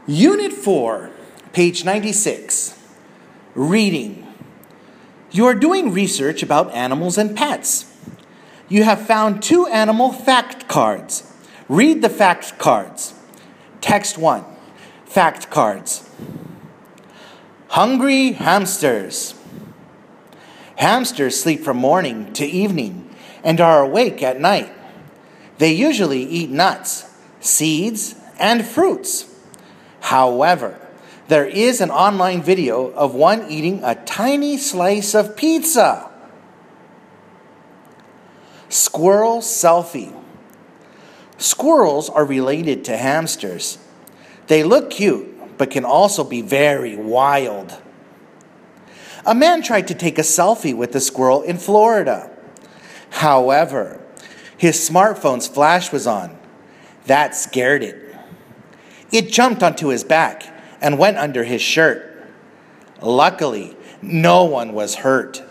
Unit 4, page 96. Reading. You are doing research about animals and pets. You have found 2 animal fact cards. Read the fact cards. Text 1. Fact cards. Hungry hamsters. Hamsters sleep from morning to evening and are awake at night. They usually eat nuts, seeds, and fruits. However, there is an online video of one eating a tiny slice of pizza. Squirrel selfie. Squirrels are related to hamsters. They look cute, but can also be very wild. A man tried to take a selfie with a squirrel in Florida. However, his smartphone's flash was on. That scared it. It jumped onto his back and went under his shirt. Luckily, no one was hurt.